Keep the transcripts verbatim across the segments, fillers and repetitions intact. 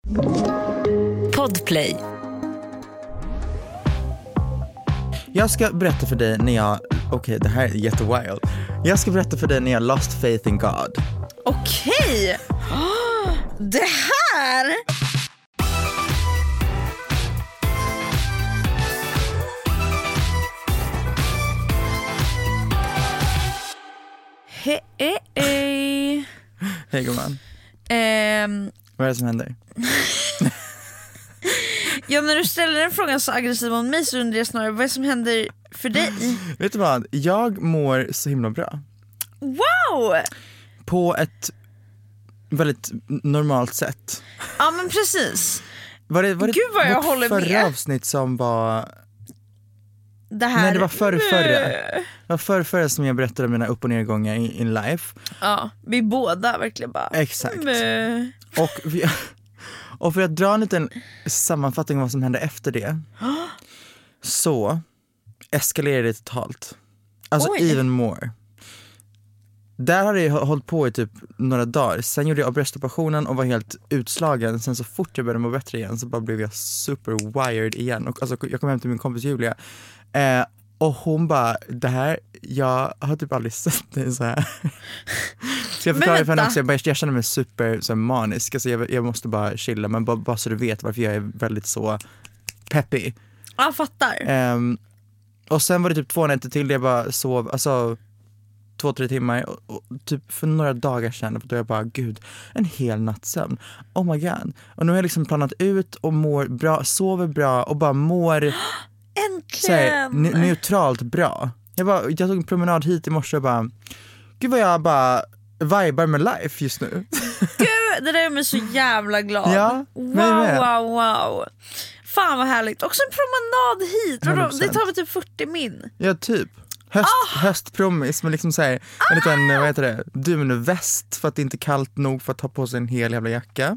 Podplay. Jag ska berätta för dig när jag... Okej, okay, det här är jättewild. Jag ska berätta för dig när jag lost faith in God. Okej. Okay. Det här... Hej, hej. Hej, gumman. Um... Vad är det som händer? Ja, när du ställer den frågan så aggressiv om mig så undrar jag snarare vad är det som händer för dig? Vet du vad? Jag mår så himla bra. Wow! På ett väldigt normalt sätt. Ja, men precis. Var det, var det Gud vad jag håller förra med. Förra avsnitt som var... Det här... Nej, det var förra förra. Det var förra förra som jag berättade om mina upp- och nedgångar in, in life. Ja, vi båda verkligen bara... Exakt. Mö. Och, vi, och för att dra en liten sammanfattning av vad som hände efter det så eskalerade det totalt. Alltså Oj. even more. Där hade jag hållit på i typ några dagar. Sen gjorde jag bröstoperationen och var helt utslagen. Sen så fort jag började må bättre igen så bara blev jag super wired igen. Och alltså, jag kom hem till min kompis Julia. Eh, och hon bara, det här, jag har typ aldrig sett dig så här. Så jag förklarade för henne också, jag, bara, jag känner mig super så manisk. Alltså, jag, jag måste bara chilla, men bara, bara så du vet varför jag är väldigt så peppy. Ja, fattar. Eh, och sen var det typ två nätter till, jag bara sov, alltså... två, tre timmar och, och typ för några dagar sedan då jag bara, gud, en hel nattsömn. Oh my god. Och nu har jag liksom planat ut och mår bra, sover bra och bara mår äntligen ne- neutralt bra. Jag, bara, jag tog en promenad hit i morse och bara, gud vad jag bara vibar med life just nu. Gud, det där är mig så jävla glad. Ja, wow, med. wow, wow. Fan vad härligt. Också en promenad hit. hundra procent. Det tar väl typ fyrtio min. Ja, typ. Höst, oh. Höstpromis med liksom så här, en liten, vad heter det, dunväst för att det inte är kallt nog för att ta på sig en hel jävla jacka.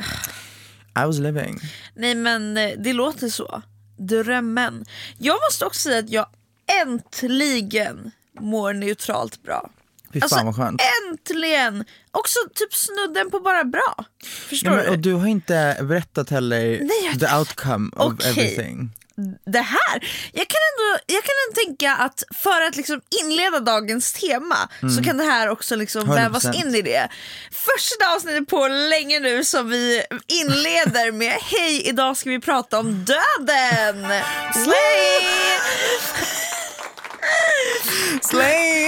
I was living. Nej, men det låter så. Drömmen. Jag måste också säga att jag äntligen mår neutralt bra. Fy fan alltså, vad skönt. Äntligen. Också typ snudden på bara bra. Förstår ja, men, du? och du har inte berättat heller Nej, jag... the outcome of okay. everything. Det här, jag kan ändå jag kan ändå tänka att för att liksom inleda dagens tema mm. så kan det här också liksom vävas in i det. Första avsnittet på länge nu som vi inleder med hej, idag ska vi prata om döden. Slay! Slay!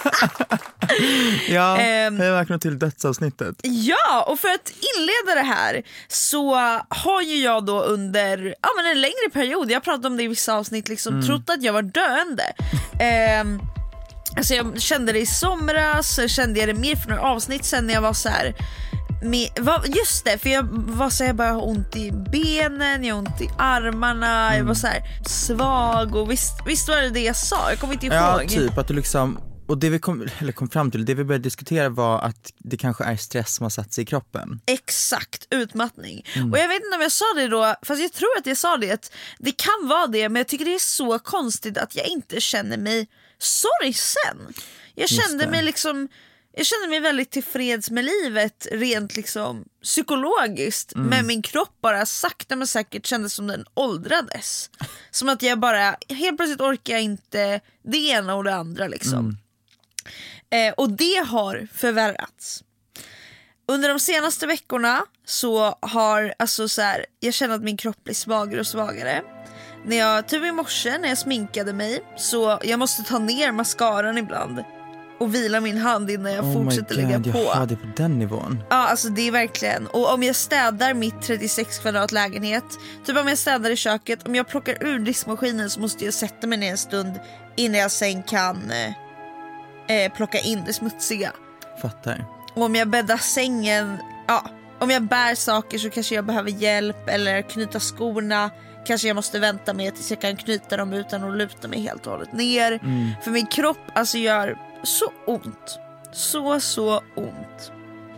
Ja, um, hej, välkomna till dödsavsnittet. Ja, och för att inleda det här så har ju jag då under ja, men en längre period, jag pratade om det i vissa avsnitt, liksom mm. trott att jag var döende. um, Alltså jag kände det i somras, kände jag det mer för några avsnitt sen när jag var så här. Med, just det, för jag var så här, jag bara har ont i benen, jag har ont i armarna, mm. jag var så här svag och visst, visst var det det jag sa, jag kommer inte ihåg. Ja, typ att du liksom, och det vi kom, eller kom fram till, det vi började diskutera var att det kanske är stress som har satt sig i kroppen. Exakt, utmattning. Mm. Och jag vet inte om jag sa det då, fast jag tror att jag sa det, att det kan vara det, men jag tycker det är så konstigt att jag inte känner mig sorgsen. Jag kände mig liksom Jag kände mig väldigt tillfreds med livet rent liksom psykologiskt. Mm. Men min kropp bara sakta men säkert kändes som den åldrades. Som att jag bara, helt plötsligt orkar jag inte det ena och det andra liksom. Mm. Eh, och det har förvärrats. Under de senaste veckorna så har, alltså så här, jag känner att min kropp blir svagare och svagare. När jag, typ i morse när jag sminkade mig, så jag måste ta ner mascaran ibland och vila min hand innan jag oh fortsätter God, lägga på. Jag har det på den nivån. Ja, alltså det är verkligen. Och om jag städar mitt trettiosex kvadrat lägenhet, typ om jag städar i köket, om jag plockar ur diskmaskinen så måste jag sätta mig ner en stund innan jag sen kan eh, plocka in det smutsiga. Fattar. Och om jag bäddar sängen, ja, om jag bär saker så kanske jag behöver hjälp, eller knyta skorna. Kanske jag måste vänta med tills jag kan knyta dem utan att luta mig helt och hållet ner. Mm. För min kropp alltså gör så ont. Så, så ont.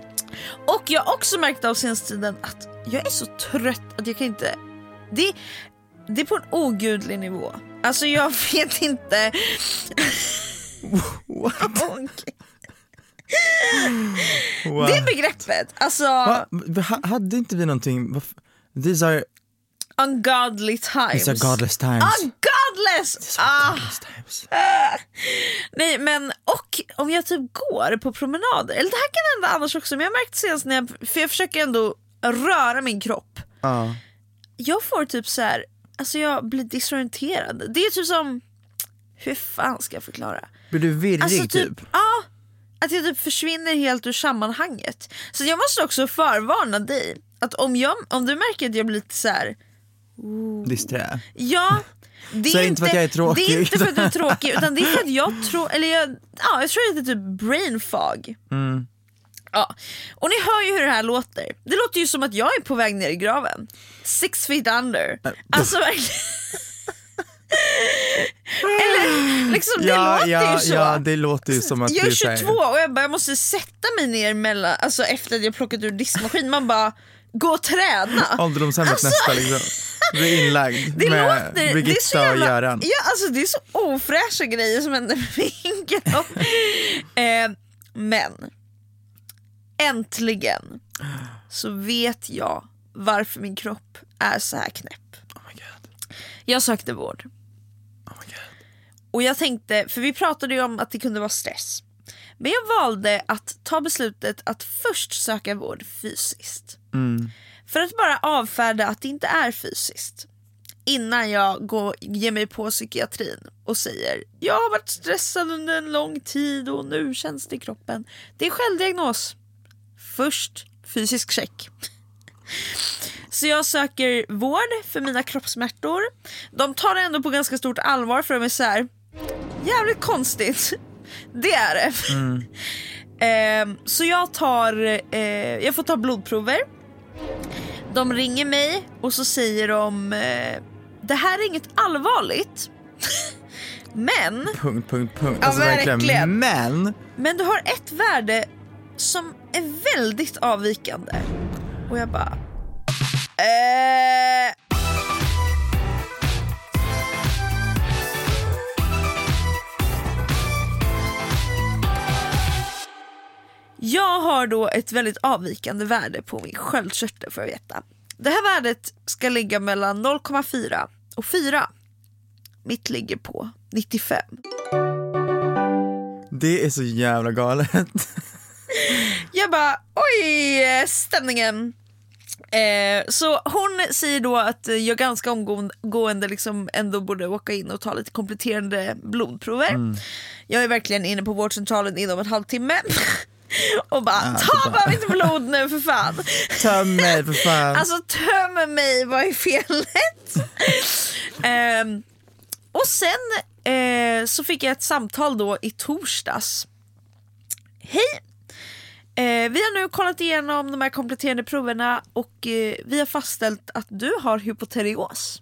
Och jag har också märkt av senaste tiden att jag är så trött att jag kan inte... Det, det är på en ogudlig nivå. Alltså jag vet inte... What? Okay. Wow. Det begreppet, alltså Va? Ha- hade inte vi någonting? Va- These are, ungodly times. these are godless times. Ungodless! These are Ah. godless times. Nej men, och om jag typ går på promenader, eller det här kan hända annars också, men jag märkte senast när jag, för jag försöker ändå röra min kropp. Ja. Jag får typ så här, alltså jag blir disorienterad. Det är typ som, hur fan ska jag förklara? Blir du virrig Alltså typ? typ, ja, att jag typ försvinner helt ur sammanhanget. Så jag måste också förvarna dig att om, jag, om du märker att jag blir lite så här, Disträ. ja, det är, Så inte, inte för att jag är tråkig. det är inte för att du är tråkig, utan det är för att jag tror, eller jag, ja, jag tror att det är typ brain fog. Mm. Ja. Och ni hör ju hur det här låter. Det låter ju som att jag är på väg ner i graven. Six feet under. Alltså verkligen. Eller liksom, det Ja, låter ja, ju så. ja, det låter ju som att Jag du är säger. tjugotvå och jag, bara, jag måste sätta mig ner mellan, alltså efter att jag plockat ur diskmaskin. Man bara, gå och träna. Ålderdomshemmet Alltså- nästa liksom. Blir inlagd Det med låter, det är så Birgitta jävla, och Göran. ja, alltså det är så ofräscha grejer som händer med min kropp. eh, Men äntligen så vet jag varför min kropp är så här knäpp. Oh my God. Jag sökte vård. Oh my God. Och jag tänkte, för vi pratade ju om att det kunde vara stress. Men jag valde att ta beslutet att först söka vård fysiskt. Mm. För att bara avfärda att det inte är fysiskt. Innan jag går, ger mig på psykiatrin och säger, jag har varit stressad under en lång tid och nu känns det i kroppen. Det är självdiagnos. Först fysisk check. Så jag söker vård för mina kroppssmärtor. De tar det ändå på ganska stort allvar, för de är så här, jävligt konstigt. Det är det. Mm. eh, Så jag tar eh, jag får ta blodprover. De ringer mig och så säger de, eh, det här är inget allvarligt. Men Punkt, punkt, punkt. Ja, Alltså verkligen. verkligen. Men Men du har ett värde som är väldigt avvikande. Och jag bara eh... Jag har då ett väldigt avvikande värde på min sköldkörtel, för att veta. Det här värdet ska ligga mellan noll komma fyra och fyra. Mitt ligger på nittiofem. det är så jävla galet. Jag bara, oj, stämningen. Eh, så hon säger då att jag ganska omgående liksom ändå borde åka in och ta lite kompletterande blodprover. Mm. Jag är verkligen inne på vårdcentralen inom en halvtimme. Och bara, ah, ta bara mitt blod nu för fan. Töm mig för fan. Alltså töm mig, vad är felet? eh, Och sen eh, så fick jag ett samtal då i torsdags. Hej, eh, vi har nu kollat igenom de här kompletterande proverna och eh, vi har fastställt att du har hypoterios.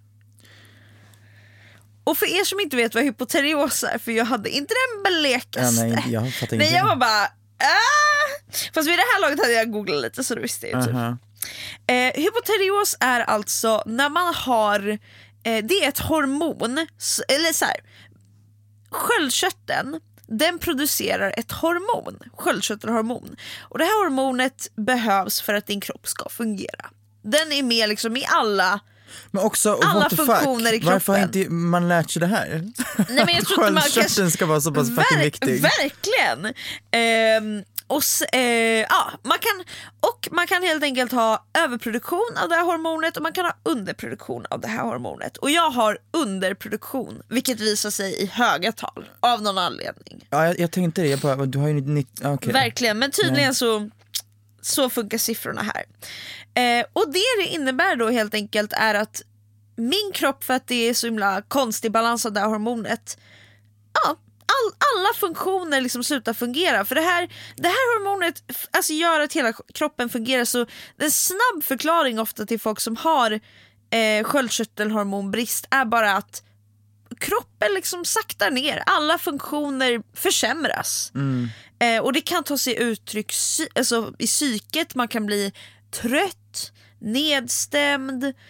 Och för er som inte vet vad hypoterios är, för jag hade inte den blekaste. Ja, nej, jag fattar nej, jag var bara ah! Fast vid det här laget hade jag googlat lite, så det visste jag typ. Uh-huh. eh, Hypoterios är alltså när man har eh, det är ett hormon, eller så här, sköldkörteln, den producerar ett hormon, sköldkörtelhormon. Och det här hormonet behövs för att din kropp ska fungera. Den är med liksom i alla Men också, alla what the funktioner fuck? i kroppen. Varför har inte man lärt sig det här? Nej, men jag tror att man Sköldkörteln ska vara så pass Verk, fucking viktig. Verkligen. Ehm, och, eh, ja, man kan, och man kan helt enkelt ha överproduktion av det här hormonet och man kan ha underproduktion av det här hormonet. Och jag har underproduktion, vilket visar sig i höga tal av någon anledning. Ja, jag, jag tänkte det, jag bara, du har ju nytt, okay. Verkligen, men tydligen så, så funkar siffrorna här. Eh, och det det innebär då helt enkelt är att min kropp, för att det är så himla konstig balans av det här hormonet, ja, all, alla funktioner liksom slutar fungera. För det här, det här hormonet alltså gör att hela kroppen fungerar. Så en snabb förklaring ofta till folk som har eh, sköldkörtelhormonbrist är bara att kroppen liksom saktar ner. Alla funktioner försämras. Mm. Eh, och det kan ta sig uttryck alltså, i psyket. Man kan bli trött, nedstämd,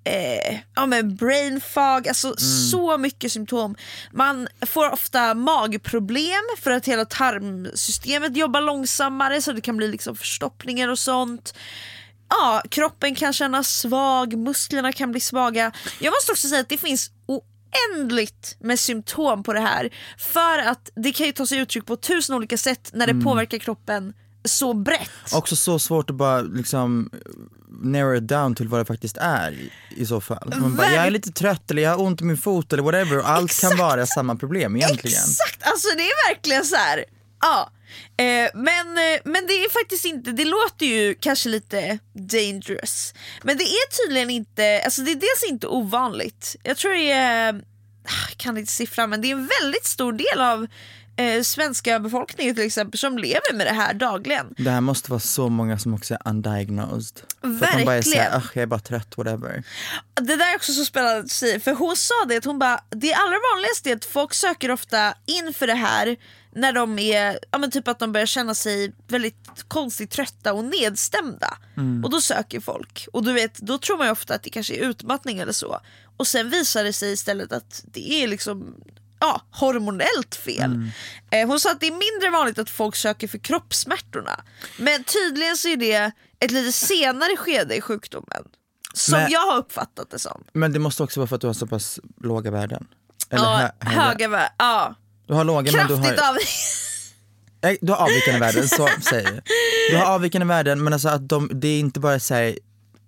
eh, ja, men brain fog, alltså mm. så mycket symptom. Man får ofta magproblem för att hela tarmsystemet jobbar långsammare, så det kan bli liksom förstoppningar och sånt. Ja, kroppen kan kännas svag, musklerna kan bli svaga. Jag måste också säga att det finns oändligt med symptom på det här, för att det kan ju ta sig uttryck på tusen olika sätt när det mm. påverkar kroppen så brett. Också så svårt att bara liksom narrow it down till vad det faktiskt är i, i så fall. Man bara, jag är lite trött eller jag har ont i min fot eller whatever, och allt Exakt. Kan vara samma problem egentligen. Exakt, alltså det är verkligen så här. Ja. Eh, men, eh, men det är faktiskt inte, det låter ju kanske lite dangerous, men det är tydligen inte, alltså det är dels inte ovanligt. Jag tror det är, jag kan inte siffra, men det är en väldigt stor del av eh, svenska befolkningen till exempel som lever med det här dagligen. Det här måste vara så många som också är undiagnosed. Verkligen. För att man bara säger, jag är bara trött, whatever. Det där är också så spännande att säga, för hon sa det att hon bara, det allra vanligaste är att folk söker ofta in för det här när de är, ja men typ att de börjar känna sig väldigt konstigt trötta och nedstämda. Mm. Och då söker folk. Och du vet, då tror man ju ofta att det kanske är utmattning eller så. Och sen visar det sig istället att det är liksom, ja, hormonellt fel. Mm. Eh, hon sa att det är mindre vanligt att folk söker för kroppssmärtorna. Men tydligen så är det ett lite senare skede i sjukdomen. Som men, jag har uppfattat det som. Men det måste också vara för att du har så pass låga värden. Eller ja, hö- höga värden, ja. Du har låga, kraftigt men du har... av... Nej, du har avvikande värden, så säger jag. Du har avvikande värden, men alltså att de, det är inte bara så här,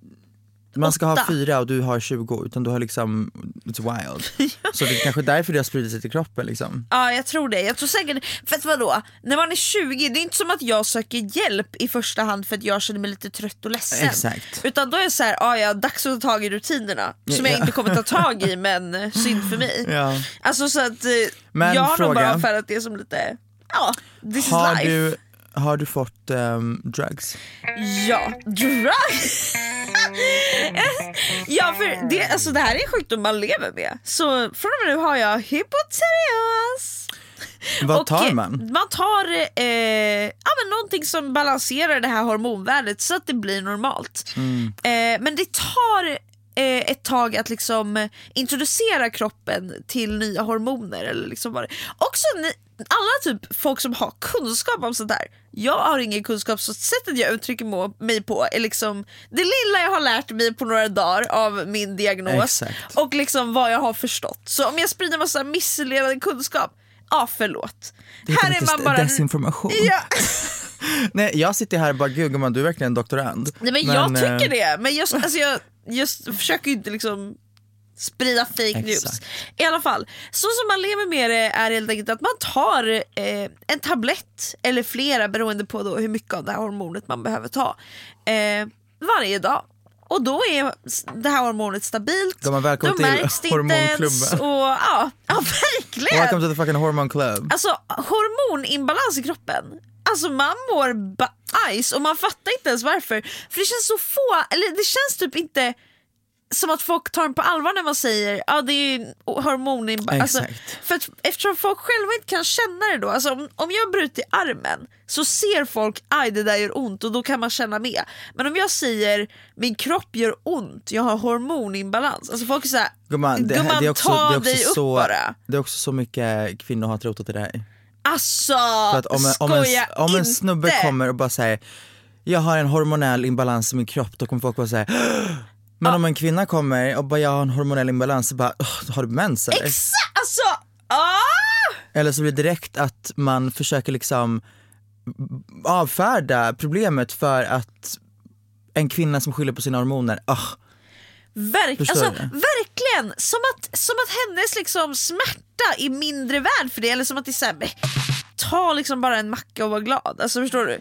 man ska Åtta. ha fyra och du har tjugo, utan du har liksom, it's wild. Så det är kanske därför det har spridit sig till kroppen liksom. Ja, jag tror det. Jag tror säkert, för att vadå? När man är tjugo, det är inte som att jag söker hjälp i första hand för att jag känner mig lite trött och ledsen. Exakt. Utan då är det så här, ja, ja, dags att ta tag i rutinerna som ja. jag inte kommer ta tag i, men synd för mig. Ja. Alltså så att men jag har fråga, nog bara avfärdat det som lite, ja, this har is life. Du, har du fått um, drugs? Ja, drugs? Ja, för det, alltså det här är en sjukdom man lever med. Så från och med nu har jag hypotyreos. Vad tar man? Man tar eh, ja, men någonting som balanserar det här hormonvärdet så att det blir normalt. Mm. Eh, men det tar eh, ett tag att liksom introducera kroppen till nya hormoner. Eller liksom vad det. Också ni, alla typ folk som har kunskap om sånt här. Jag har ingen kunskap, så sättet jag uttrycker mig på är liksom det lilla jag har lärt mig på några dagar av min diagnos. Exakt. Och liksom vad jag har förstått. Så om jag sprider massa missledande kunskap, ja, förlåt. Det här är man bara desinformation. Ja. Nej, jag sitter här och bara, gud man, du är verkligen en doktorand. Nej, men, men jag tycker det. Men just, alltså, jag just försöker ju inte liksom sprida fake news. Exakt. I alla fall, så som man lever med det är helt enkelt att man tar eh, en tablett eller flera beroende på då hur mycket av det här hormonet man behöver ta eh, varje dag. Och då är det här hormonet stabilt. De har välkommen till hormonklubben. Och, ja, ja, verkligen. Welcome to the fucking hormone club. Alltså, hormoninbalans i kroppen. Alltså man mår bajs och man fattar inte ens varför. För det känns så få, eller det känns typ inte som att folk tar den på allvar när man säger ja, ah, det är hormoninbalans. Alltså, för att, eftersom folk själva inte kan känna det då. Alltså, om, om jag bryter armen så ser folk aj det där gör ont och då kan man känna med. Men om jag säger min kropp gör ont, jag har hormoninbalans. Alltså folk är såhär, gumman, det, gumman det är också, ta det är också dig upp så, bara. Det är också så mycket kvinnor har trott att det är. Alltså, för att om en, om, en, om en snubbe kommer och bara säger jag har en hormonell imbalans i min kropp, då kommer folk bara säga men ah. om en kvinna kommer och bara jag har en hormonell imbalans så bara, oh, har du mens eller? Exakt, alltså, ah. Eller så blir det direkt att man försöker liksom avfärda problemet för att en kvinna som skyller på sina hormoner, oh. Verk, alltså, verkligen, som att, som att hennes liksom smärta är mindre värd för det. Eller som att det är så här, ta liksom bara en macka och var glad. Alltså förstår du?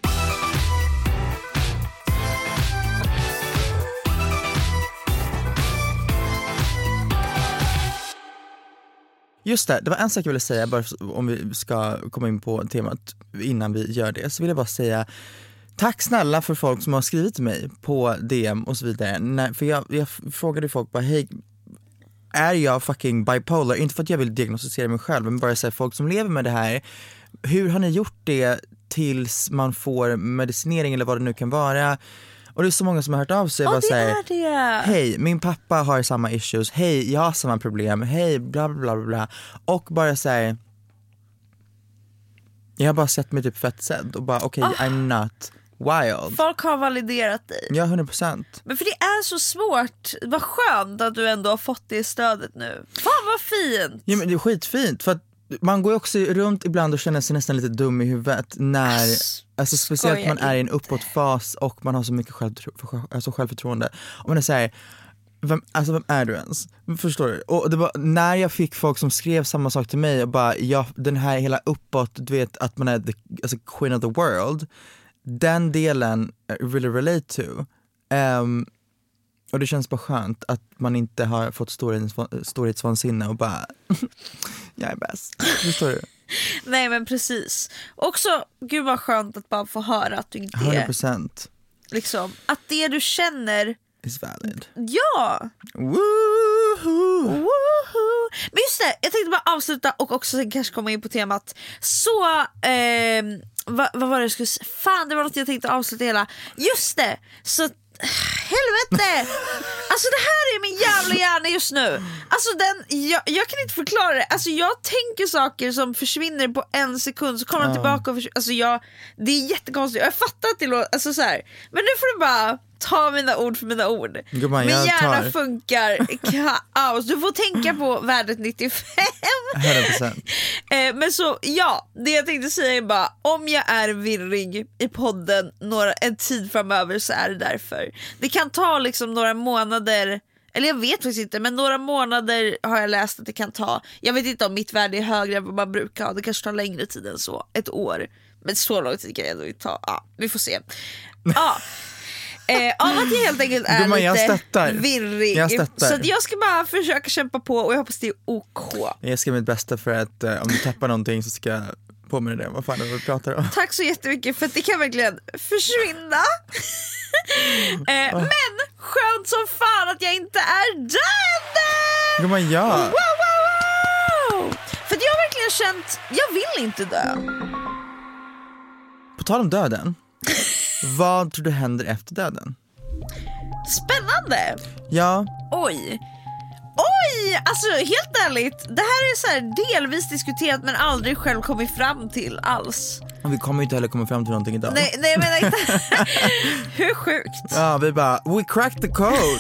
Just det, det var en sak jag ville säga bara om vi ska komma in på temat innan vi gör det. Så vill jag bara säga tack snälla för folk som har skrivit till mig på D M och så vidare. Nej, för jag, jag frågade folk bara, hej, är jag fucking bipolar? Inte för att jag vill diagnostisera mig själv, men bara säga folk som lever med det här. Hur har ni gjort det tills man får medicinering eller vad det nu kan vara? Och det är så många som har hört av sig och oh, bara det säger, är det. hej, min pappa har samma issues, hej, jag har samma problem, hej, bla bla bla bla. Och bara säger, jag har bara sett mig typ fett sedd och bara okej, okay, oh. I'm not wild. Folk har validerat dig. Ja, hundra procent. Men för det är så svårt. Vad skönt att du ändå har fått det stödet nu. Fan vad fint. Ja, men det är skitfint för att man går ju också runt ibland och känner sig nästan lite dum i huvudet när, Ass, alltså speciellt man är i en uppåtfas och man har så mycket självförtro- alltså självförtroende. Och man är såhär, vem, alltså vem är du ens? Förstår du? Och det var när jag fick folk som skrev samma sak till mig och bara, ja, den här hela uppåt, du vet att man är the, alltså queen of the world, den delen I really relate to. Um, och det känns bara skönt att man inte har fått storhetsvansinne och bara jag är bäst. Förstår du? Nej men precis. Också, gud vad skönt att bara få höra att du inte är hundra procent. Liksom, att det du känner is valid. Ja. Woohoo. Woohoo. Men just det, jag tänkte bara avsluta och också sen kanske komma in på temat. Så, eh, vad, vad var det jag skulle säga? Fan, det var något jag tänkte avsluta hela. Just det, så helvete. Alltså det här är min jävla hjärna just nu. Alltså den, jag, jag kan inte förklara det. Alltså jag tänker saker som försvinner på en sekund, så kommer de tillbaka och försvinner. Alltså jag, det är jättekonstigt. Jag fattar att det låter, alltså så här. Men nu får du bara ta mina ord för mina ord. Gumman, min hjärna tar... funkar kaos. Du får tänka på värdet nittiofem. hundra procent. eh, Men så, ja, det jag tänkte säga är bara, om jag är virrig i podden några, en tid framöver, så är det därför. Det kan ta liksom några månader, eller jag vet faktiskt inte, men några månader har jag läst att det kan ta. Jag vet inte om mitt värde är högre än vad man brukar ha. Det kanske tar längre tid än så, ett år. Men så lång tid kan jag ändå inte ta. Ja, vi får se. Ja. Eh, av att jag helt enkelt är Gumman, lite virrig. Jag så att jag ska bara försöka kämpa på, och jag hoppas det är OK. Jag ska göra mitt bästa för att eh, om du tappar någonting så ska jag påminna dig om vad fan det är vi pratar om. Tack så jättemycket, för att det kan verkligen försvinna. eh, oh. Men skönt som fan att jag inte är död. Gumman, ja. Wow, wow, wow. För att jag har verkligen känt, jag vill inte dö. På tal om döden, vad tror du händer efter döden? Spännande. Ja. Oj. Oj, alltså helt ärligt, det här är så här delvis diskuterat men aldrig själv kommit fram till alls. Och vi kommer ju inte heller komma fram till någonting idag. Nej, nej jag menar inte. Hur sjukt. Ja, vi bara, we cracked the code.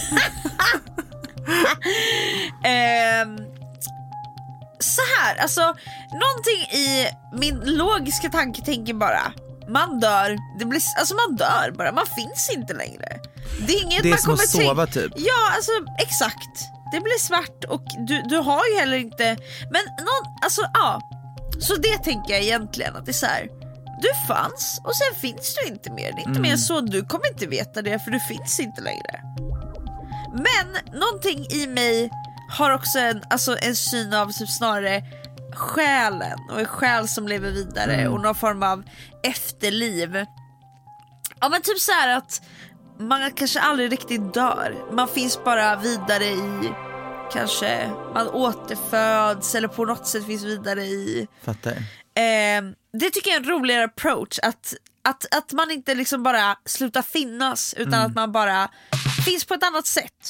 um, så här, alltså någonting i min logiska tanke tänker bara, man dör, det blir, alltså man dör bara, man finns inte längre. Det är inget det är man som kommer att sova tänka. Typ. Ja, alltså exakt. Det blir svart och du, du har ju heller inte. Men någon, alltså ja. Så det tänker jag egentligen, att det är så här, du fanns och sen finns du inte mer. Det är inte mm. mer så, du kommer inte veta det, för du finns inte längre. Men någonting i mig har också en, alltså en syn av typ snarare själen, och en själ som lever vidare mm. och någon form av efterliv. Ja, men typ så här att man kanske aldrig riktigt dör. Man finns bara vidare i, kanske man återföds eller på något sätt finns vidare i. Fattar. Eh, det tycker jag är en roligare approach, att, att, att man inte liksom bara slutar finnas, utan mm. att man bara finns på ett annat sätt.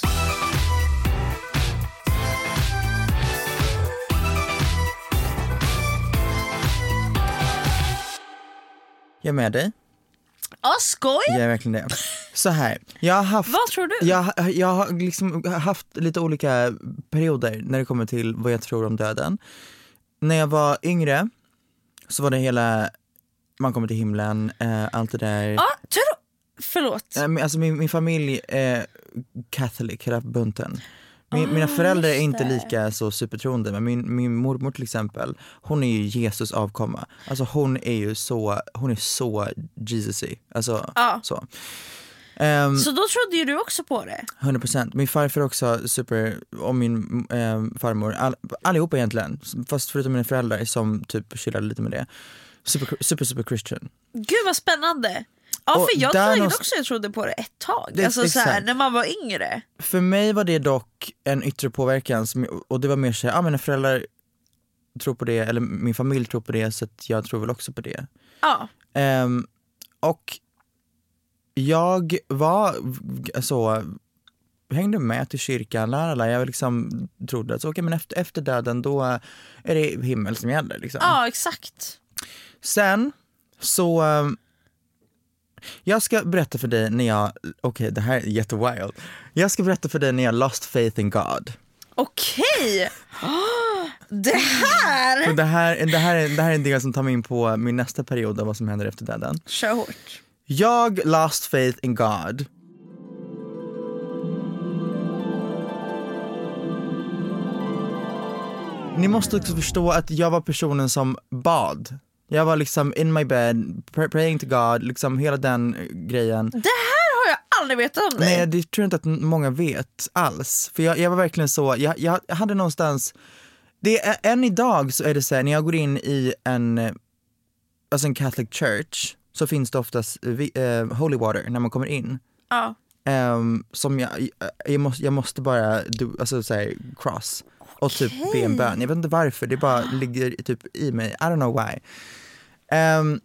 Jag är med dig. Ja, skoj. Jag är verkligen det. Så här, jag har haft, vad tror du? Jag, jag har liksom haft lite olika perioder när det kommer till vad jag tror om döden. När jag var yngre så var det hela, man kommer till himlen, äh, allt det där. Ja, tror du? Förlåt. Äh, alltså min, min familj är catholic, hela bunten. Min, oh, mina föräldrar är inte lika så supertroende, men min, min mormor till exempel, hon är ju Jesus avkomma. Alltså hon är ju så, hon är så Jesusy. Alltså ah. så. Um, så då trodde ju du också på det? hundra procent. Min farfar också super, och min um, farmor, all, allihopa egentligen, fast förutom mina föräldrar som typ chillade lite med det. Super, super, super Christian. Gud vad spännande. Ja, för jag trodde någon... också jag trodde på det ett tag. Det, alltså så här, när man var yngre. För mig var det dock en yttre påverkan som, och det var mer så här, ja, mina föräldrar tror på det, eller min familj tror på det, så att jag tror väl också på det. Ja. Um, och jag var så hängde med till kyrkan, lärarla. Jag liksom trodde att okay, men efter, efter döden då är det himmel som gäller. Liksom. Ja, exakt. Sen så... Jag ska berätta för dig när jag... Okej, okay, det här är jättewild. Jag ska berätta för dig när jag lost faith in God. Okej! Oh, det här! Det här, det, här är, det här är en del som tar mig in på min nästa period av vad som händer efter döden. Kör hårt. Jag lost faith in God. Ni måste också förstå att jag var personen som bad. Jag var liksom in my bed, pray, praying to God, liksom hela den grejen. Det här har jag aldrig vetat om dig. Nej, det tror jag inte att många vet alls. För jag, jag var verkligen så, jag, jag hade någonstans, det är, än idag så är det så här, när jag går in i en, alltså en Catholic church, så finns det oftast uh, holy water när man kommer in. Ja. Um, som jag, jag, måste, jag måste bara do, alltså, så här, cross. Och typ be en bön. Jag vet inte varför, det bara ligger typ i mig. I don't know why. Um,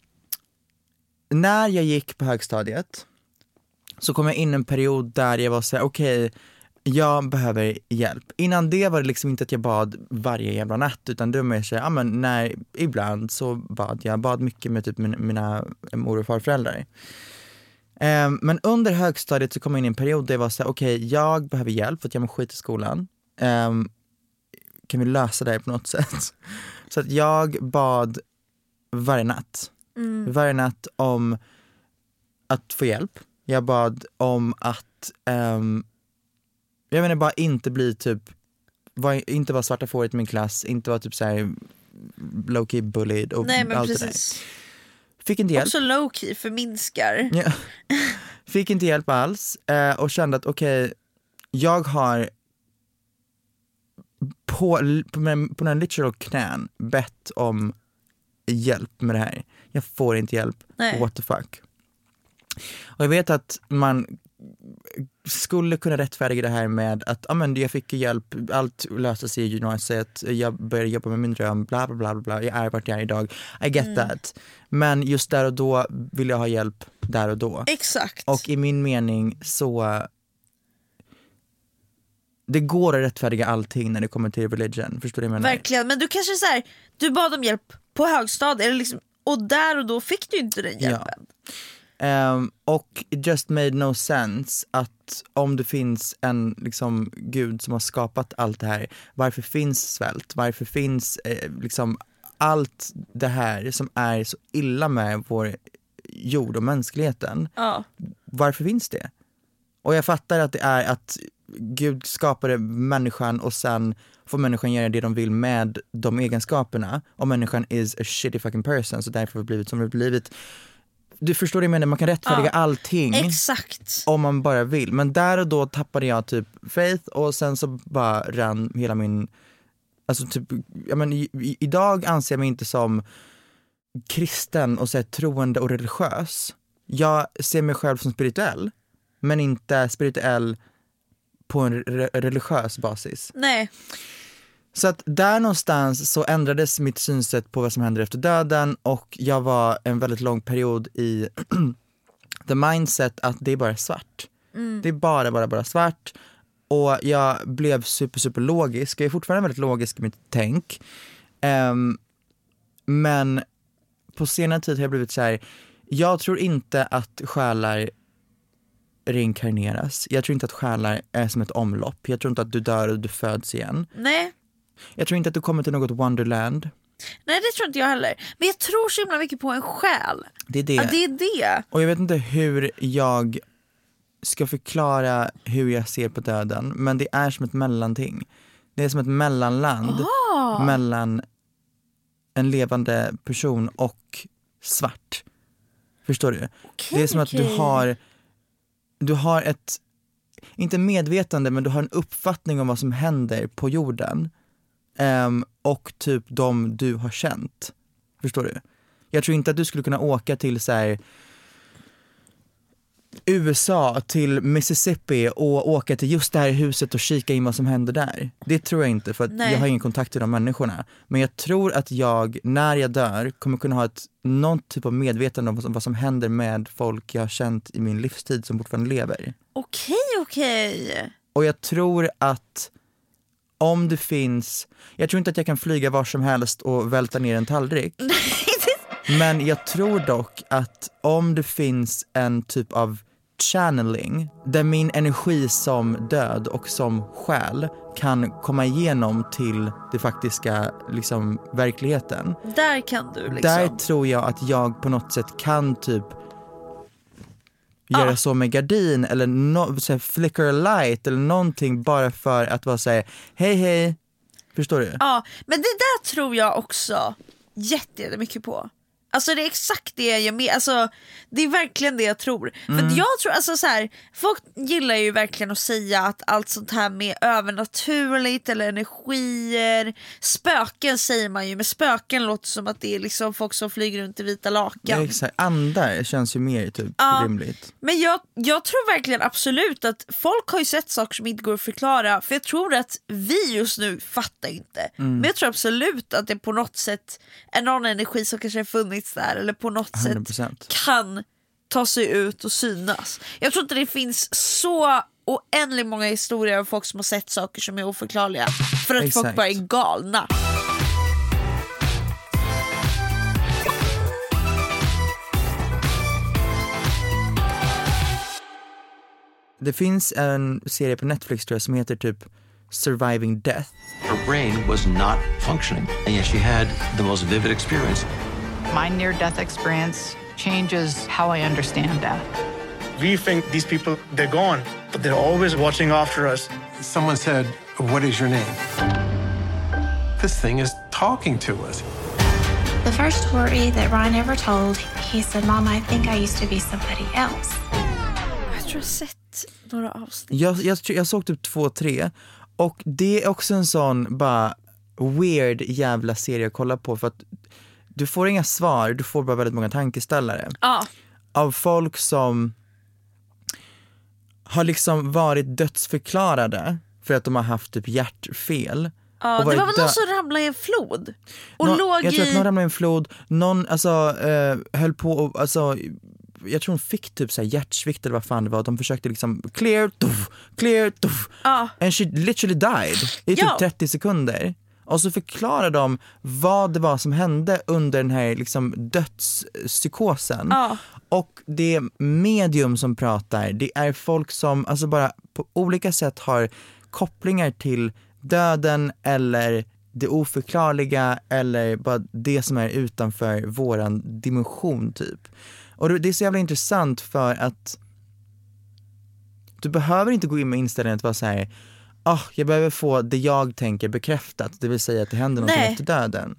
när jag gick på högstadiet så kom jag in en period där jag var så här: okej, okay, jag behöver hjälp. Innan det var det liksom inte att jag bad varje jävla natt, utan det var mer så här, ja men när, ibland så bad jag. bad mycket med typ mina, mina mor- och farföräldrar. Um, men under högstadiet så kom jag in i en period där jag var så här: okej, okay, jag behöver hjälp för att jag mår skit i skolan. Um, kan vi lösa det här på något sätt? Så att jag bad varje natt. Mm. Varje natt om att få hjälp. Jag bad om att um, jag menar bara inte bli typ var, inte vara svarta fåret i min klass, inte vara typ så här low-key bullied och Nej, men allt precis. det där. Fick inte hjälp. Också low-key förminskar. Ja. Fick inte hjälp alls uh, och kände att okej, okay, jag har på, på, på en literal knän bett om hjälp med det här. Jag får inte hjälp. Nej. What the fuck. Och jag vet att man skulle kunna rättfärdiga det här med att ah, men jag fick hjälp, allt löste sig i gymnasiet, jag började jobba med min dröm, bla bla bla bla, jag är vart jag är idag. I get mm. that. Men just där och då vill jag ha hjälp där och då. Exakt. Och i min mening så det går att rättfärdiga allting när det kommer till religion. Förstår du vad jag menar? Verkligen, men du kanske så här, du bad om hjälp på högstadiet eller liksom, och där och då fick du inte den hjälpen. Ja. Um, och it just made no sense att om det finns en liksom, gud som har skapat allt det här, varför finns svält? Varför finns eh, liksom allt det här som är så illa med vår jord och mänskligheten? Ja. Varför finns det? Och jag fattar att det är att Gud skapade människan och sen får människan göra det de vill med de egenskaperna. Och människan is a shitty fucking person, så därför har det blivit som det har blivit. Du förstår det, jag menar, man kan rättfärdiga ja, allting. Exakt. Om man bara vill. Men där och då tappade jag typ faith och sen så bara rann hela min... Alltså typ, jag men, i, i, idag anser jag mig inte som kristen och så här, troende och religiös. Jag ser mig själv som spirituell, men inte spirituell på en re- religiös basis. Nej. Så att där någonstans så ändrades mitt synsätt på vad som händer efter döden, och jag var en väldigt lång period i the mindset att det är bara svart. Mm. Det är bara, bara, bara svart. Och jag blev super, super logisk. Jag är fortfarande väldigt logisk i mitt tänk. Um, men på senare tid har jag blivit så här: jag tror inte att själar reinkarneras. Jag tror inte att själar är som ett omlopp. Jag tror inte att du dör och du föds igen. Nej. Jag tror inte att du kommer till något wonderland. Nej, det tror inte jag heller. Men jag tror så himla mycket på en själ. Det är det. Att det är det. Och jag vet inte hur jag ska förklara hur jag ser på döden. Men det är som ett mellanting. Det är som ett mellanland oh. mellan en levande person och svart. Förstår du? Okay, det är som att okay. du har du har ett, inte medvetande, men du har en uppfattning om vad som händer på jorden. Um, och typ de du har känt. Förstår du? Jag tror inte att du skulle kunna åka till så här, U S A till Mississippi och åka till just det här huset och kika in vad som händer där. Det tror jag inte, för att jag har ingen kontakt med de människorna. Men jag tror att jag, när jag dör, kommer kunna ha ett, någon typ av medvetande om vad som, vad som händer med folk jag har känt i min livstid som fortfarande lever. Okej, okej. Och jag tror att om det finns, jag tror inte att jag kan flyga var som helst och välta ner en tallrik. Men jag tror dock att om det finns en typ av channeling där min energi som död och som själ kan komma igenom till det faktiska liksom, verkligheten. Där kan du liksom. Där tror jag att jag på något sätt kan typ göra ah. så med gardin eller no, så här, flicker a light eller någonting bara för att vara säga hej hej. Förstår du? Ja, men det där tror jag också jättemycket på. Alltså det är exakt det jag med. Alltså det är verkligen det jag tror. Mm. För jag tror alltså så här, folk gillar ju verkligen att säga att allt sånt här med övernaturligt eller energier, spöken säger man ju, men spöken låter som att det är liksom folk som flyger runt i vita lakan. Ja, exakt. Andar känns ju mer typ ja, rimligt. Men jag, jag tror verkligen absolut att folk har ju sett saker som inte går att förklara. För jag tror att vi just nu fattar inte. Mm. Men jag tror absolut att det på något sätt är någon energi som kanske har funnits där eller på något hundra procent sätt kan ta sig ut och synas. Jag tror inte det finns så oändligt många historier av folk som har sett saker som är oförklarliga för att Exakt. folk bara är galna. Det finns en serie på Netflix tror jag som heter typ Surviving Death. Her brain was not functioning and yet she had the most vivid experience. My near-death experience changes how I understand death. We think these people, they're gone, but they're always watching after us. Someone said, "What is your name?" This thing is talking to us. The first story that Ryan ever told, he said, "Mom, I think I used to be somebody else." Jag tror jag har sett några avsnitt. Jag, jag, jag såg typ två, tre. Och det är också en sån bara weird jävla serie att kolla på för att du får inga svar, du får bara väldigt många tankeställare. Ja. Av folk som har liksom varit dödsförklarade för att de har haft typ hjärtfel. Ja, det var väl någon som ramlade i en flod och Nå, låg jag tror i... att någon ramlade i en flod. Någon alltså, eh, höll på och, alltså, jag tror hon fick typ så här hjärtsvikt eller vad fan det var. De försökte liksom clear, tuff, clear, tuff. Ja. And she literally died i typ Ja. trettio sekunder. Och så förklarar de vad det var som hände under den här liksom dödspsykosen. Ja. Och det medium som pratar, det är folk som alltså bara på olika sätt har kopplingar till döden eller det oförklarliga eller bara det som är utanför våran dimension typ. Och det är så jävla intressant för att du behöver inte gå in med inställningen att vara så här: oh, jag behöver få det jag tänker bekräftat, det vill säga att det händer något efter döden.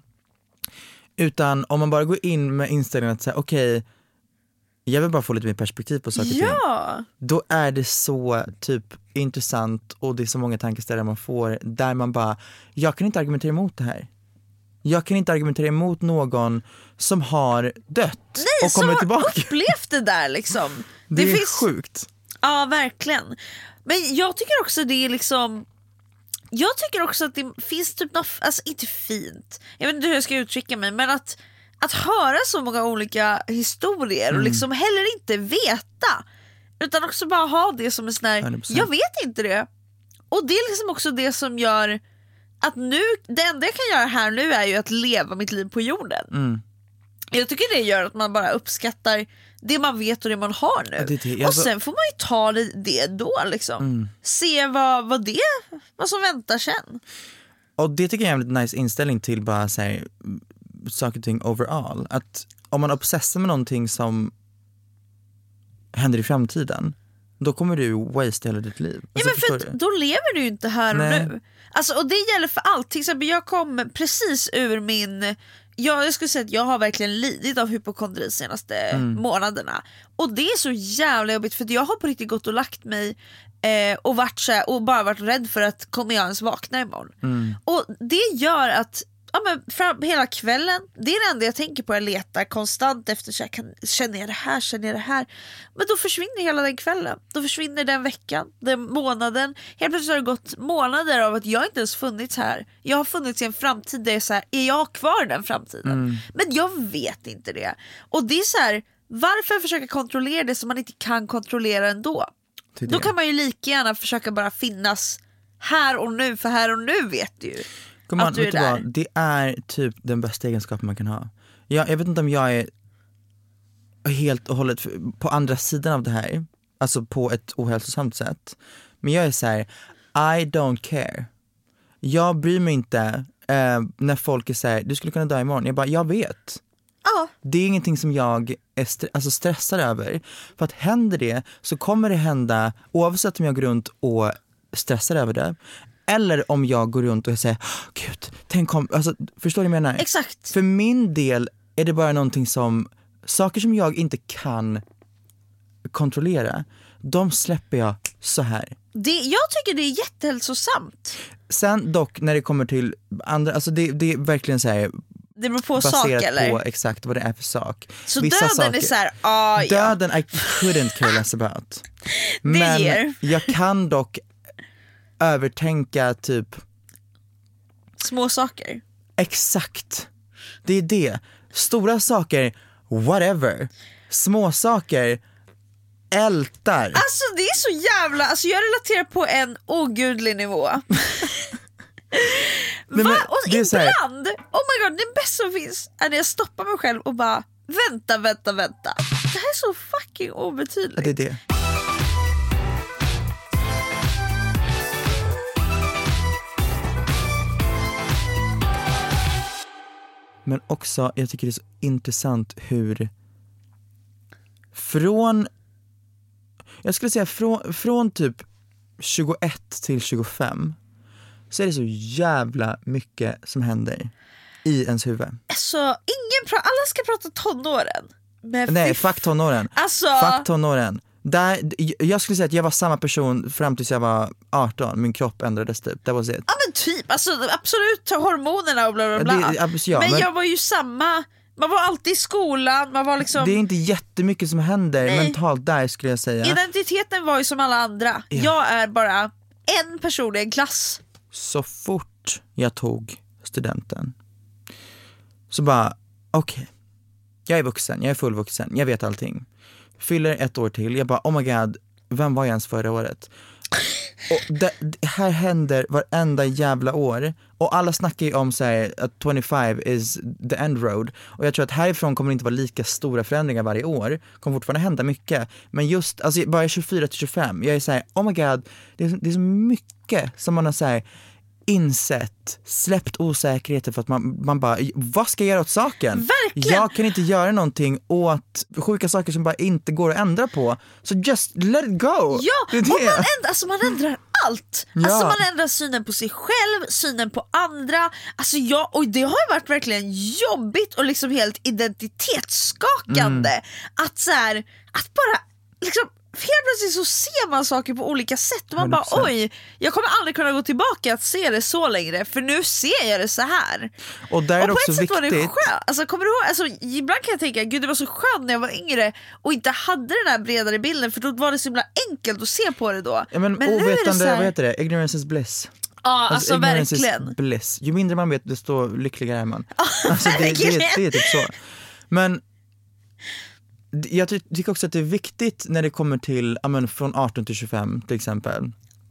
Utan om man bara går in med inställningen att säga okej, okay, jag vill bara få lite mer perspektiv på saker och ja. ting. Då är det så typ intressant och det är så många tankeställare man får där man bara, jag kan inte argumentera emot det här. Jag kan inte argumentera emot någon som har dött Nej, och kommer som tillbaka. har upplevt det där liksom. Det, det är finns... sjukt. Ja, verkligen. Men jag tycker också det är liksom... Jag tycker också att det finns typ något... Alltså inte fint. Jag vet inte hur jag ska uttrycka mig. Men att, att höra så många olika historier mm. och liksom heller inte veta. Utan också bara ha det som en sån här... hundra procent. Jag vet inte det. Och det är liksom också det som gör... Att nu, det enda jag kan göra här nu är ju att leva mitt liv på jorden. Mm. Jag tycker det gör att man bara uppskattar det man vet och det man har nu. Ja, det, det, jag... Och sen får man ju ta det, det då liksom. Mm. Se vad, vad det vad som väntar sen. Och det tycker jag är en väldigt nice inställning till bara så här, saker och ting overall. Att om man obsessar med någonting som händer i framtiden, då kommer du waste hela ditt liv. Alltså, ja, men för då lever du ju inte här Nej. och nu. Alltså, och det gäller för allt. Till exempel, jag kom precis ur min... Jag, jag skulle säga att jag har verkligen lidit av hypokondri senaste mm. månaderna. Och det är så jävla jobbigt för jag har på riktigt gått och lagt mig eh, och, varit så här, och bara varit rädd för att kommer jag ens vakna imorgon. Mm. Och det gör att ja, men fram, hela kvällen. Det är det enda jag tänker på. Jag letar konstant efter så här, kan, känner jag det här, känner jag det här. Men då försvinner hela den kvällen. Då försvinner den veckan, den månaden. Helt plötsligt har det gått månader av att jag inte ens funnits här. Jag har funnits i en framtid där jag är så här, är jag kvar i den framtiden? Mm. Men jag vet inte det. Och det är så här, varför försöka kontrollera det som man inte kan kontrollera ändå? Då kan man ju lika gärna försöka bara finnas här och nu, för här och nu vet du ju Kom att on, du är vet du där. vad? Det är typ den bästa egenskapen man kan ha. Jag, jag vet inte om jag är helt och hållet på andra sidan av det här, alltså på ett ohälsosamt sätt. Men jag är så här: I don't care. Jag bryr mig inte eh, när folk är så här, du skulle kunna dö imorgon. Jag bara, jag vet. Ja. Det är ingenting som jag är st- alltså stressar över. För att händer det så kommer det hända oavsett om jag går runt och stressar över det. Eller om jag går runt och säger, gud, tänk om, alltså, förstår du vad jag menar? Exakt. För min del är det bara någonting som, saker som jag inte kan kontrollera, de släpper jag så här. Det, jag tycker det är jättehälsosamt. Sen dock när det kommer till andra, alltså det, det är verkligen så här, det beror på baserat sak eller? på exakt vad det är för sak. Så Vissa döden saker, är så här, ah, ja. döden I couldn't care less about. Det Men ger. jag kan dock övertänka typ Små saker. exakt. Det är det. Stora saker, whatever. Små saker, ältar. Alltså det är så jävla, alltså jag relaterar på en ogudlig nivå. Nej, men Va? Och det är så här- ibland, oh my god, det bästa som finns är när jag stoppar mig själv och bara vänta, vänta, vänta. Det här är så fucking obetydligt. Ja, det är det. Men också, jag tycker det är så intressant hur från, jag skulle säga från, från typ tjugoett till tjugofem så är det så jävla mycket som händer i ens huvud. Alltså, ingen pra- alla ska prata tonåren. Men Nej, fy fuck tonåren. Alltså, Fuck tonåren. Där, jag skulle säga att jag var samma person fram tills jag var arton. Min kropp ändrades typ, that was it. ja men typ, alltså, absolut hormonerna och bla bla bla. Det- absolut, ja, men, men- jag var ju samma, man var alltid i skolan, man var liksom, Det är inte jättemycket som händer Nej. mentalt där skulle jag säga. identiteten var ju som alla andra. Ja. Jag är bara en person i en klass. Så fort jag tog studenten så bara, okej, okay, jag är vuxen, jag är fullvuxen, jag vet allting. Fyller ett år till, jag bara, oh my god, vem var jag ens förra året? Och det, det här händer varenda jävla år. Och alla snackar ju om så här, att tjugofem is the end road. Och jag tror att härifrån kommer det inte vara lika stora förändringar varje år. Kommer fortfarande hända mycket. Men just, alltså bara tjugofyra till tjugofem, jag är så här, oh my god, det är, det är så mycket som man har så här insett, släppt osäkerheten för att man, man bara, vad ska jag göra åt saken? Verkligen. Jag kan inte göra någonting åt sjuka saker som bara inte går att ändra på. Så just let it go. Ja, det är och det. man ändrar, alltså man ändrar allt. Ja. Alltså man ändrar synen på sig själv, synen på andra. Alltså jag, och det har ju varit verkligen jobbigt och liksom helt identitetsskakande Mm. att så här, att bara liksom helt plötsligt så ser man saker på olika sätt och man hundra procent. bara oj, jag kommer aldrig kunna gå tillbaka att se det så längre för nu ser jag det så här. Och där är Och det på också ett sätt var det viktigt. skönt. Alltså, kommer du ihåg? Alltså, ibland kan jag tänka, gud det var så skönt när jag var yngre och inte hade den här bredare bilden för då var det så himla enkelt att se på det då. Ja, men, nu är det ovetande, så här- vad heter det? Ignorance is bliss. Ja, alltså, ignorance verkligen. is bliss. Ju mindre man vet, desto lyckligare är man. Alltså, det, det, verkligen. det, det är typ så. Men d- jag ty- tycker också att det är viktigt när det kommer till, ja, men, från arton till tjugofem till exempel.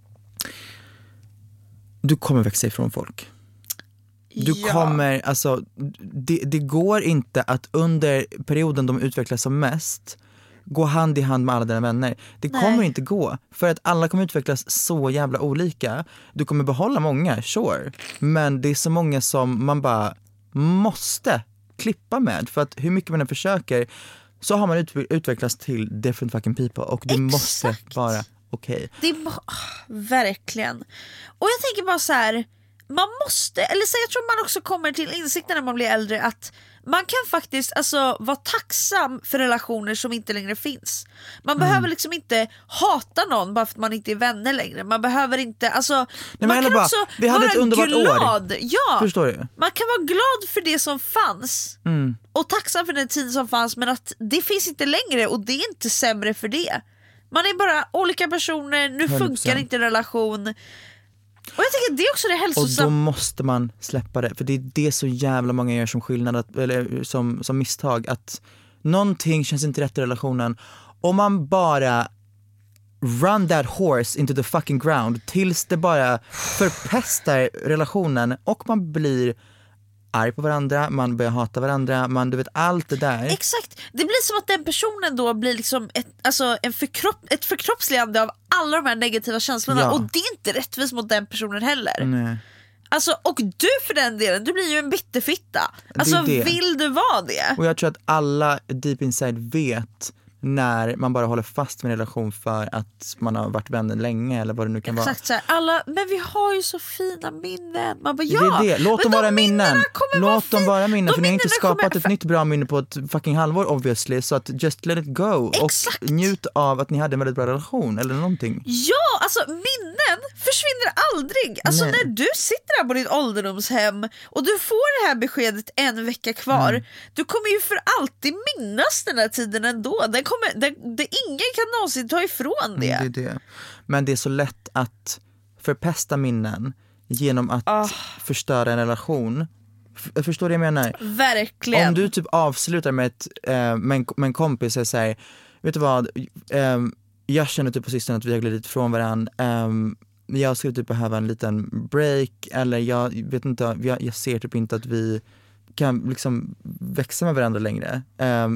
Du kommer växa ifrån folk. Du Ja. kommer, alltså det, det går inte att under perioden de utvecklas som mest gå hand i hand med alla dina vänner. Det Nej. kommer inte gå, för att alla kommer utvecklas så jävla olika. Du kommer behålla många, sure, men det är så många som man bara måste klippa med, för att hur mycket man än försöker så har man ut, utvecklats till different fucking people och det Exakt. måste vara okej. Det är bara, verkligen. Och jag tänker bara så här, man måste, eller så jag tror man också kommer till insikten när man blir äldre att man kan faktiskt alltså vara tacksam för relationer som inte längre finns. Man Mm. behöver liksom inte hata någon bara för att man inte är vänner längre. Man behöver inte, alltså men man eller kan bara, också vi hade vara ett underbart glad. år. Ja, Förstår du? man kan vara glad för det som fanns Mm. och tacksam för den tiden som fanns, men att det finns inte längre och det är inte sämre för det. Man är bara olika personer, nu hundra procent. funkar inte en relation. Och jag tycker det är också det Och då hälsosamma. måste man släppa det. För det är det så jävla många gör som skillnad, att, eller som, som misstag. Att någonting känns inte rätt i relationen. Och man bara run that horse into the fucking ground tills det bara förpestar relationen. Och man blir arg på varandra, man börjar hata varandra, man, du vet allt det där. Exakt, det blir som att den personen då blir liksom ett, alltså en förkropp, ett förkroppsligande av alla de här negativa känslorna. Ja. Och det är inte rättvist mot den personen heller. Nej. Alltså, och du för den delen, du blir ju en bitterfitta. Alltså det. vill du vara det? Och jag tror att alla deep inside vet när man bara håller fast med en relation för att man har varit vänner länge eller vad det nu kan vara. Exakt så här, alla, men vi har ju så fina minnen. Man bara, ja, Det är det. Låt men dem vara de minnen. kommer vara Låt dem fin- vara minnen. de För ni har inte minnena skapat kommer- ett nytt bra minne på ett fucking halvår obviously. Så att just let it go. Exakt. Och njut av att ni hade en väldigt bra relation eller någonting. Ja, alltså minnen försvinner aldrig. Alltså Nej. när du sitter där på ditt ålderdomshem och du får det här beskedet en vecka kvar, Mm. du kommer ju för alltid minnas den här tiden ändå. Den kommer, den, det, ingen kan någonsin ta ifrån det. Mm, det är det. Men det är så lätt att förpesta minnen genom att Ah. förstöra en relation. F- förstår du vad jag menar? Verkligen. Om du typ avslutar med, ett, eh, med, en, med en kompis och säger, vet du vad, eh, jag känner typ på sistone att vi har glidit ifrån varandra. Eh, jag skulle typ behöva en liten break, eller jag vet inte, jag, jag ser typ inte att vi kan liksom växa med varandra längre. Eh,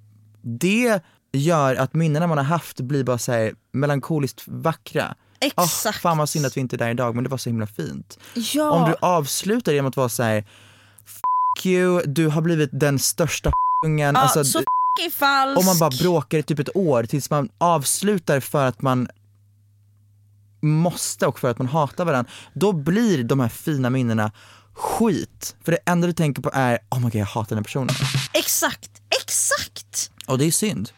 det gör att minnena man har haft blir bara så här melankoliskt vackra. Exakt. Oh, fan vad synd att vi inte är där idag, men det var så himla fint. Ja. Om du avslutar genom att vara så här: F*** you, du har blivit den största ungen. ja, Alltså, så d- f***ing falsk. om man bara bråkar i typ ett år tills man avslutar för att man måste och för att man hatar varandra, då blir de här fina minnena skit. För det enda du tänker på är, oh my god, jag hatar den här personen. Exakt, exakt. Och det är synd.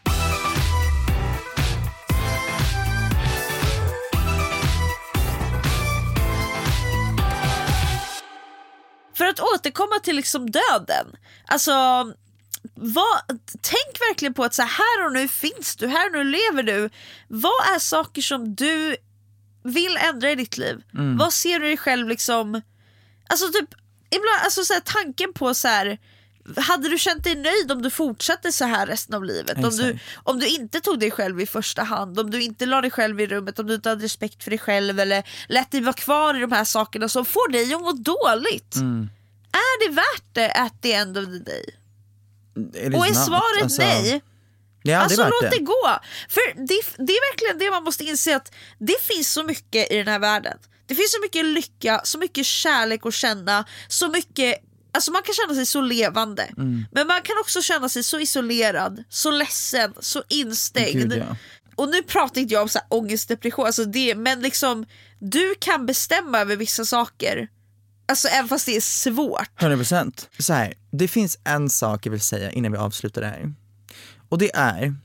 För att återkomma till liksom döden. Alltså, vad, tänk verkligen på att så här och nu finns du, här och nu lever du. Vad är saker som du vill ändra i ditt liv? Mm. Vad ser du dig själv liksom? Alltså typ, ibland, alltså så här, tanken på så här. Hade du känt dig nöjd om du fortsatte så här resten av livet? Om du, Exakt. om du inte tog dig själv i första hand, om du inte la dig själv i rummet, om du inte hade respekt för dig själv eller lät dig vara kvar i de här sakerna som får dig att må dåligt. Mm. Är det värt det at the end of the day? It is Och är not. svaret Alltså, nej, det är aldrig alltså värt låt det. det gå. För det, det är verkligen det man måste inse, att det finns så mycket i den här världen. Det finns så mycket lycka, så mycket kärlek att känna, så mycket. Alltså man kan känna sig så levande, Mm. men man kan också känna sig så isolerad, så ledsen, så instängd. Gud, ja. Och nu pratar inte jag om så här ångestdepression, alltså det, men liksom du kan bestämma över vissa saker. Alltså även fast det är svårt. hundra procent. Så här, det finns en sak jag vill säga innan vi avslutar det här. Och det är,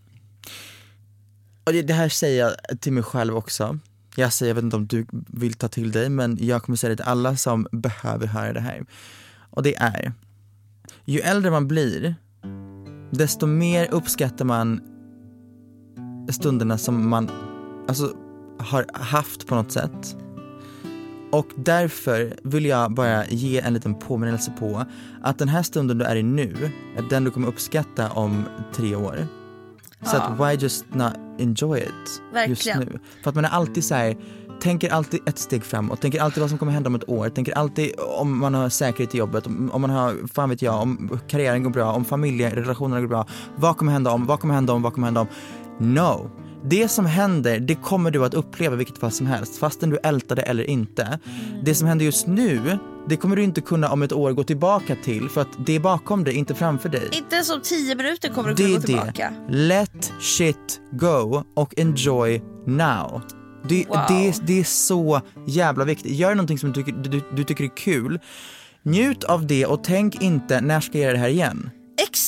och det, det här säger jag till mig själv också. Jag säger, jag vet inte om du vill ta till dig, men jag kommer säga det till alla som behöver höra det här. Och det är, ju äldre man blir, desto mer uppskattar man stunderna som man alltså, har haft på något sätt. Och därför vill jag bara ge en liten påminnelse på att den här stunden du är i nu är den du kommer uppskatta om tre år. Så Ja. att why just not enjoy it just Verkligen. nu? För att man är alltid så här, tänker alltid ett steg framåt, tänker alltid vad som kommer hända om ett år, tänker alltid om man har säkerhet i jobbet, om, om man har, fan vet jag, om karriären går bra, om familjerelationerna går bra, vad kommer hända om, vad kommer hända om, vad kommer hända om? No! Det som händer, det kommer du att uppleva vilket fall som helst, fastän du ältar det eller inte. Det som händer just nu, det kommer du inte kunna om ett år gå tillbaka till, för att det är bakom dig, inte framför dig. Inte ens om tio minuter kommer du Det kunna är gå tillbaka. det. Let shit go och enjoy now. Det, Wow. det, det är så jävla viktigt. Gör någonting som du, tycker- du, du tycker är kul. Njut av det och tänk inte, när ska jag göra det här igen?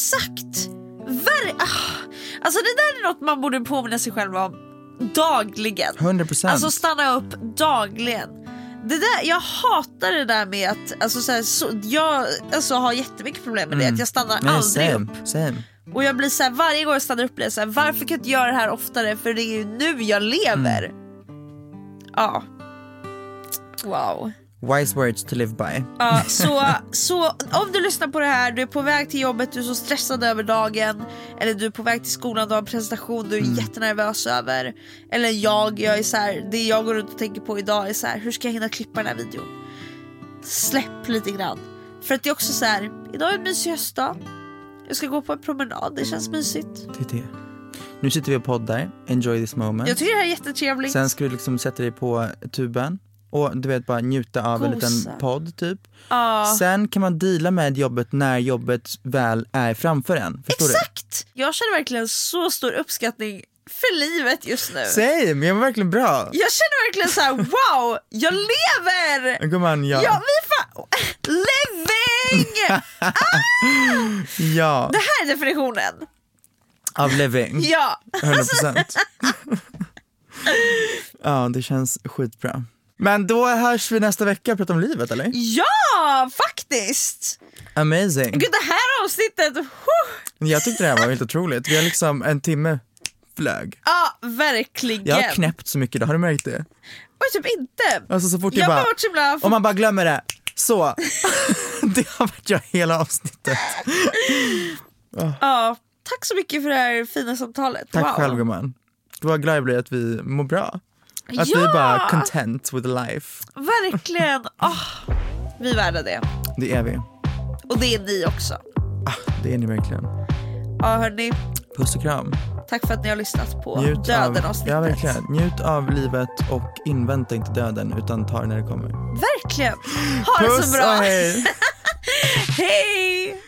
exakt. Ver- ah. Alltså det där är något man borde påminna sig själv om dagligen. hundra procent. Alltså stanna upp dagligen. Det där, jag hatar det där med att alltså, så här, så, jag alltså, har jättemycket problem med det. Att jag stannar Nej, aldrig same, upp. Same. Och jag blir så här, varje gång jag stannar upp blir jag så här, varför kan jag inte göra det här oftare? För det är ju nu jag lever. Mm. Ja. Wow. Wise words to live by. Ja, så, så om du lyssnar på det här, du är på väg till jobbet, du är så stressad över dagen, eller du är på väg till skolan, du har en presentation du är mm. jättenervös över, eller jag, jag är så här, det jag går runt och tänker på idag är så här, hur ska jag hinna klippa den här videon? Släpp lite grann. För att det är också så här, idag är en mysig höstdag. Jag ska gå på en promenad, det känns mysigt. Det är det. Nu sitter vi och poddar. Enjoy this moment. Jag tycker det här är jättetrevligt. Sen ska du liksom sätta dig på tuben och du vet bara njuta av Kosa. en liten podd typ. Ja. Sen kan man deala med jobbet när jobbet väl är framför en. Förstår Exakt! Du? Jag känner verkligen så stor uppskattning för livet just nu. Same, jag var verkligen bra. Jag känner verkligen så här: wow, jag lever! Gumman, ja. Ja, vi fan... Living! Ah! Ja. Det här är definitionen. Av living. Ja. hundra procent. Ja, det känns skitbra. Men då hörs vi nästa vecka och pratar om livet, eller? Ja, faktiskt. Amazing. Gud, det här avsnittet. Huh. Jag tyckte det här var helt otroligt. Vi har liksom en timme flög. Ja, verkligen. Jag har knäppt så mycket, då har du märkt det? Oj, typ inte. Alltså så fort jag, jag bara, varit så himla... om man bara glömmer det. Så. Det har varit jag hela avsnittet. Oh. Ja, tack så mycket för det här fina samtalet. Tack wow. själv, gumman. Du var glad jag blir att vi mår bra. Att ja! vi är bara content with life. Verkligen. Oh, vi är värda det. Det är vi. Och det är ni också. Ah, det är ni verkligen. Ja, hörni. Puss och kram. Tack för att ni har lyssnat på Njut Döden av, avsnittet. ja, verkligen. Njut av livet och invänta inte döden utan ta det när det kommer. Verkligen. Ha Puss det så bra. Och hej. Hej.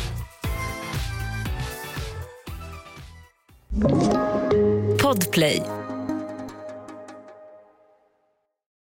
Podplay.